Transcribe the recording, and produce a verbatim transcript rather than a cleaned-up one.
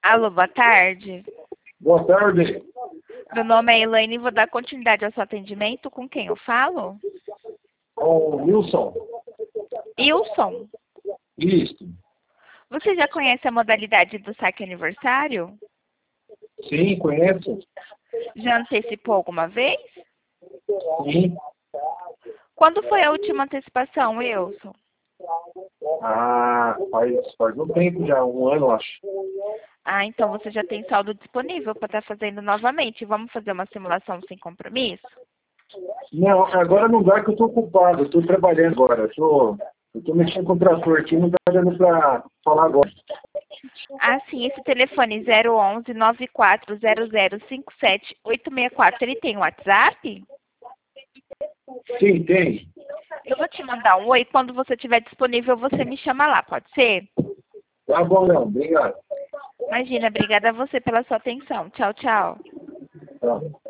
Alô, boa tarde. Boa tarde. Meu nome é Elaine e vou dar continuidade ao seu atendimento. Com quem eu falo? O Wilson. Wilson. Isso. Você já conhece a modalidade do saque aniversário? Sim, conheço. Já antecipou alguma vez? Sim. Quando foi a última antecipação, Wilson? Ah, faz, faz um tempo já, um ano, acho. Ah, então você já tem saldo disponível para estar fazendo novamente. Vamos fazer uma simulação sem compromisso? Não, agora não dá que eu tô ocupado, eu tô trabalhando agora. Eu tô, eu tô mexendo com o trator aqui, não tá dando pra falar agora. Ah, sim, esse telefone zero onze, nove quatro zero zero, cinco sete oito seis quatro, ele tem WhatsApp? Sim, tem. Eu vou te mandar um oi, quando você estiver disponível, você me chama lá, pode ser? Tá bom, não. Obrigado. Imagina, obrigada a você pela sua atenção. Tchau, tchau. Tá.